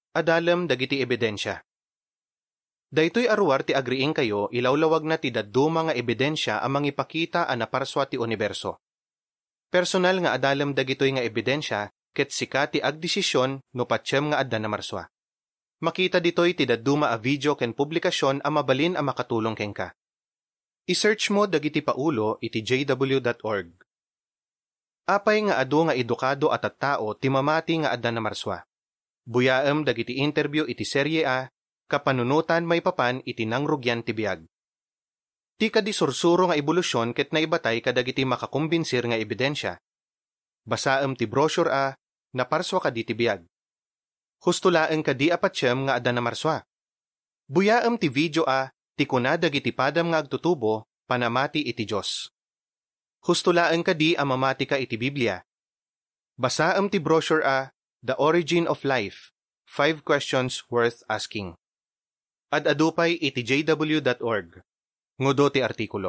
Adalem dagiti ebidensya. Daytoy arwar ti agriing kayo ilawlawag na ti daddu mga ebidensya ang mangipakita a naparswa ti universo. Personal nga adalem dagitoy nga ebidensya ket sika ti agdesisyon no patsyem nga adda na marswa. Makita ditoy ti daddu a video ken publikasyon a mabalin a makatulong kenka. I-search mo dagiti paulo iti jw.org. Apay nga adu nga edukado at tattao ti mamati nga adda na marswa. Buyaem dagiti interview iti serye A, kapanunutan may papan iti nangrugyan ti biag. Ti kadisursuro nga ebolusyon ket naibatay kadagiti makakumbinsir nga ebidensya. Basaem ti brochure A, naparswa kadi ti biag. Hustulaeng kadi apatsyem nga adda na marswa. Buyaem ti video A, ti kuna dagiti padam nga agtutubo, panamati iti Dios. Hustulaeng kadi a mamati ka iti Biblia. Basaem ti brochure A, The Origin of Life, 5 Questions Worth Asking. Ad adupay iti jw.org. Ngudo ti artikulo.